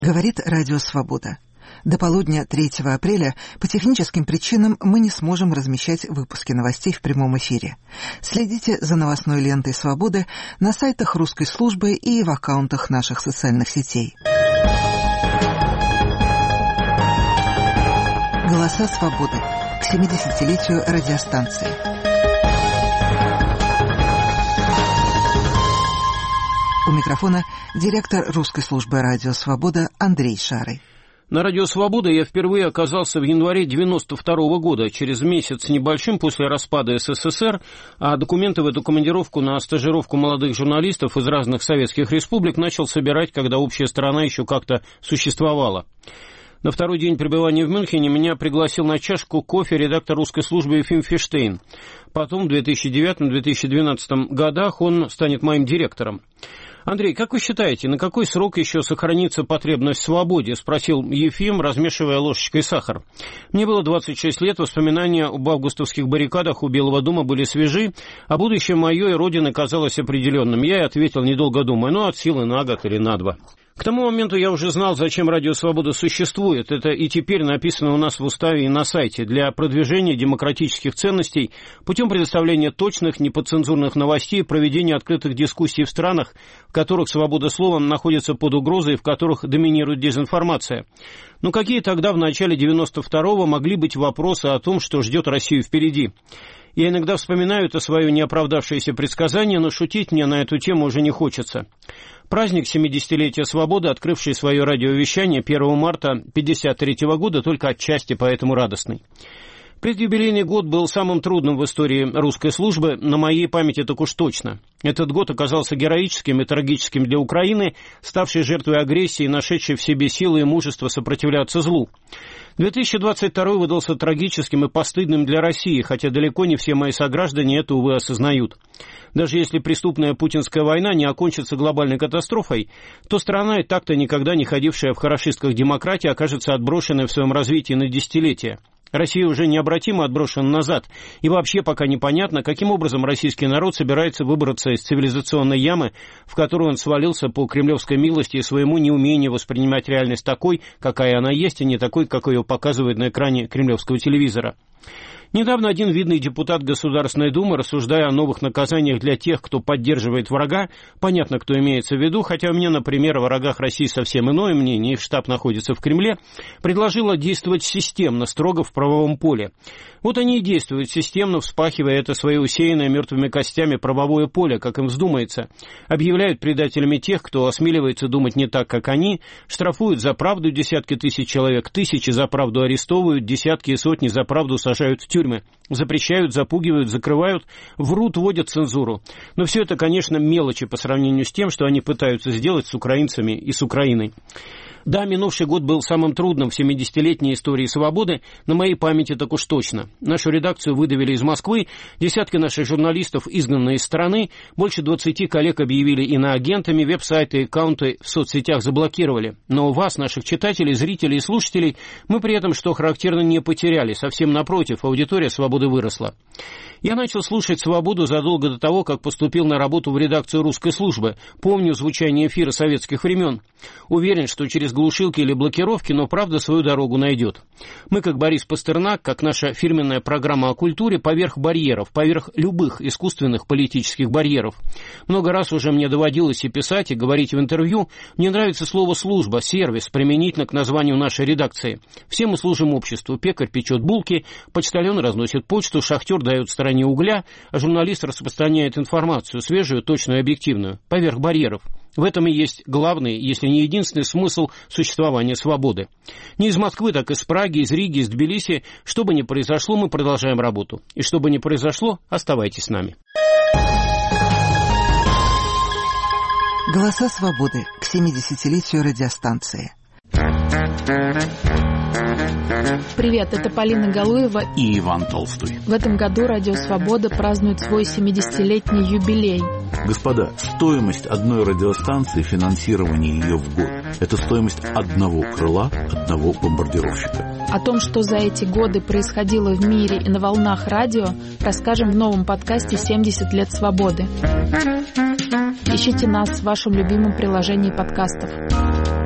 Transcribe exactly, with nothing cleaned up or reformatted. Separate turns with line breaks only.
Говорит Радио Свобода. До полудня третьего апреля по техническим причинам мы не сможем размещать выпуски новостей в прямом эфире. Следите за новостной лентой «Свободы» на сайтах русской службы и в аккаунтах наших социальных сетей. Голоса свободы к семидесятилетию радиостанции. У микрофона директор русской службы «Радио Свобода» Андрей Шарый.
На «Радио Свобода» я впервые оказался в январе девяносто второго года, через месяц с небольшим после распада СССР, а документы в эту командировку на стажировку молодых журналистов из разных советских республик начал собирать, когда общая страна еще как-то существовала. На второй день пребывания в Мюнхене меня пригласил на чашку кофе редактор русской службы Ефим Фиштейн. Потом в две тысячи девятом — две тысячи двенадцатом годах он станет моим директором. «Андрей, как вы считаете, на какой срок еще сохранится потребность в свободе?» — спросил Ефим, размешивая ложечкой сахар. Мне было двадцать шесть лет, воспоминания об августовских баррикадах у Белого дома были свежи, а будущее мое и родины казалось определенным. Я и ответил, недолго думая, ну, от силы на год или на два. К тому моменту я уже знал, зачем Радио Свобода существует. Это и теперь написано у нас в уставе и на сайте. Для продвижения демократических ценностей путем предоставления точных, неподцензурных новостей, проведения открытых дискуссий в странах, в которых свобода слова находится под угрозой и в которых доминирует дезинформация. Но какие тогда в начале девяносто второго могли быть вопросы о том, что ждет Россию впереди? Я иногда вспоминаю это свое неоправдавшееся предсказание, но шутить мне на эту тему уже не хочется. Праздник семидесятилетия свободы, открывший свое радиовещание первого марта пятьдесят третьего года, только отчасти поэтому радостный. Предюбилейный год был самым трудным в истории русской службы, на моей памяти так уж точно. Этот год оказался героическим и трагическим для Украины, ставшей жертвой агрессии, нашедшей в себе силы и мужество сопротивляться злу. две тысячи двадцать второй выдался трагическим и постыдным для России, хотя далеко не все мои сограждане это, увы, осознают. Даже если преступная путинская война не окончится глобальной катастрофой, то страна, и так-то никогда не ходившая в хорошистках демократии, окажется отброшенной в своем развитии на десятилетия. Россия уже необратимо отброшена назад, и вообще пока непонятно, каким образом российский народ собирается выбраться из цивилизационной ямы, в которую он свалился по кремлевской милости и своему неумению воспринимать реальность такой, какая она есть, и не такой, как ее показывает на экране кремлевского телевизора. Недавно один видный депутат Государственной Думы, рассуждая о новых наказаниях для тех, кто поддерживает врага, понятно, кто имеется в виду, хотя у меня, например, о врагах России совсем иное мнение, их штаб находится в Кремле, предложила действовать системно, строго в правовом поле. Вот они и действуют системно, вспахивая это свое усеянное мертвыми костями правовое поле, как им вздумается. Объявляют предателями тех, кто осмеливается думать не так, как они, штрафуют за правду десятки тысяч человек, тысячи за правду арестовывают, десятки и сотни за правду сажают в тюрьму. Запрещают, запугивают, закрывают, врут, вводят цензуру. Но все это, конечно, мелочи по сравнению с тем, что они пытаются сделать с украинцами и с Украиной. Да, минувший год был самым трудным в семидесятилетней истории свободы, на моей памяти так уж точно. Нашу редакцию выдавили из Москвы, десятки наших журналистов изгнаны из страны, больше двадцати коллег объявили иноагентами, веб-сайты и аккаунты в соцсетях заблокировали. Но у вас, наших читателей, зрителей и слушателей, мы при этом, что характерно, не потеряли, совсем напротив, аудитория свободы выросла. Я начал слушать «Свободу» задолго до того, как поступил на работу в редакцию русской службы. Помню звучание эфира советских времен. Уверен, что через глушилки или блокировки, но правда свою дорогу найдет. Мы, как Борис Пастернак, как наша фирменная программа о культуре, поверх барьеров, поверх любых искусственных политических барьеров. Много раз уже мне доводилось и писать, и говорить в интервью. Мне нравится слово «служба», «сервис», применительно к названию нашей редакции. Все мы служим обществу. Пекарь печет булки, почтальон разносит почту, шахтер дает стороне угля, а журналист распространяет информацию, свежую, точную и объективную, поверх барьеров. В этом и есть главный, если не единственный смысл существования свободы. Не из Москвы, так из Праги, из Риги, из Тбилиси. Что бы ни произошло, мы продолжаем работу. И что бы ни произошло, оставайтесь с нами.
Голоса свободы к семидесятилетию радиостанции.
Привет, это Полина Галуева
и Иван Толстой.
В этом году Радио Свобода празднует свой семидесятилетний юбилей.
Господа, стоимость одной радиостанции, финансирование ее в год – это стоимость одного крыла, одного бомбардировщика.
О том, что за эти годы происходило в мире и на волнах радио, расскажем в новом подкасте «семьдесят лет свободы». Ищите нас в вашем любимом приложении подкастов.